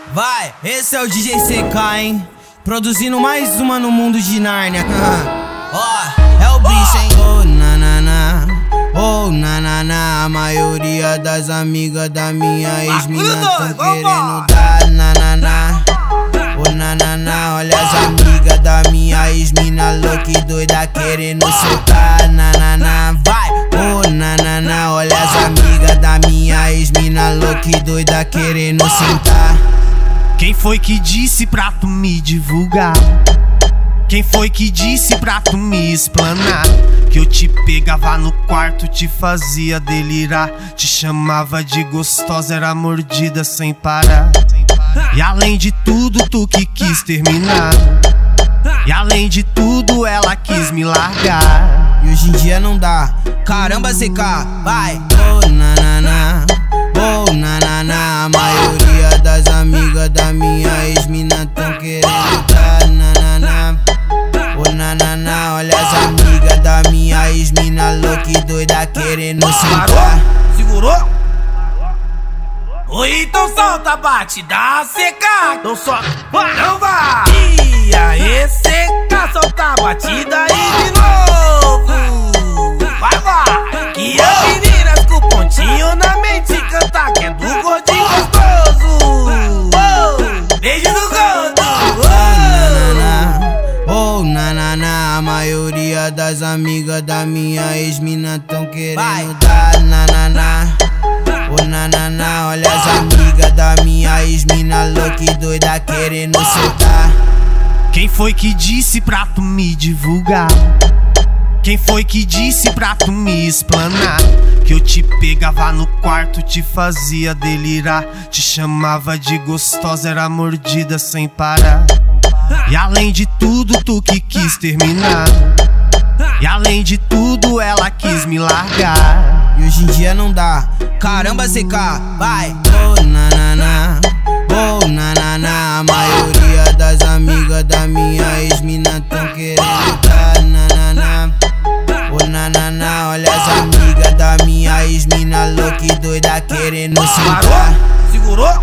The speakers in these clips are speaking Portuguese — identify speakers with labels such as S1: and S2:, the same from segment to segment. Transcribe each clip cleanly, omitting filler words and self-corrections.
S1: Vai, esse é o DJ CK, hein? Produzindo mais uma no mundo de Nárnia. Ó, é o bicho, hein? Oh, nanana, oh, nanana. A maioria das amigas da minha ex-mina tão querendo dar nanana. Oh, nanana, olha as amigas da minha ex-mina louca e doida querendo soltar nanana. Vai, oh, nanana, olha as amigas da minha ex-mina louca e doida querendo sentar.
S2: Quem foi que disse pra tu me divulgar? Quem foi que disse pra tu me explanar? Que eu te pegava no quarto, te fazia delirar, te chamava de gostosa, era mordida sem parar. E além de tudo, tu que quis terminar. E além de tudo, ela quis me largar.
S1: E hoje em dia não dá. Caramba, CK, vai. Oh, nanana, oh, nanana. A maioria das amigas da minha ex-mina tão querendo dar nanana. Oh, nanana, olha as amigas da minha ex-mina louca e doida querendo sentar.
S3: Segurou? Oi, então solta a batida, CK. Então só, não vai. E aí, CK, solta a batida aí de novo. Vai. Que as meninas com pontinho na mente canta que é do gordinho gostoso. Beijo do gordo.
S1: Oh, nanana, a maioria das amigas da minha ex-mina tão querendo dar nanana. Oh, nanana, olha as amigas da minha ex-mina louca e doida querendo soltar.
S2: Quem foi que disse pra tu me divulgar? Quem foi que disse pra tu me explanar? Que eu te pegava no quarto, te fazia delirar, te chamava de gostosa, era mordida sem parar. E além de tudo, tu que quis terminar. E além de tudo, ela quis me largar.
S1: E hoje em dia não dá. Caramba, CK, vai. Oh, nanana, oh, nanana. A maioria das amigas da minha ex-mina tão querendo dar nanana. Oh, nanana, olha as amigas da minha ex-mina louca e doida querendo sentar.
S3: Segurou?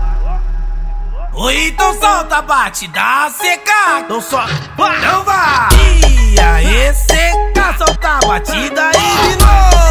S3: Oi, então solta a batida, CK. Então só, não vai. E aí, CK, solta a batida aí de novo.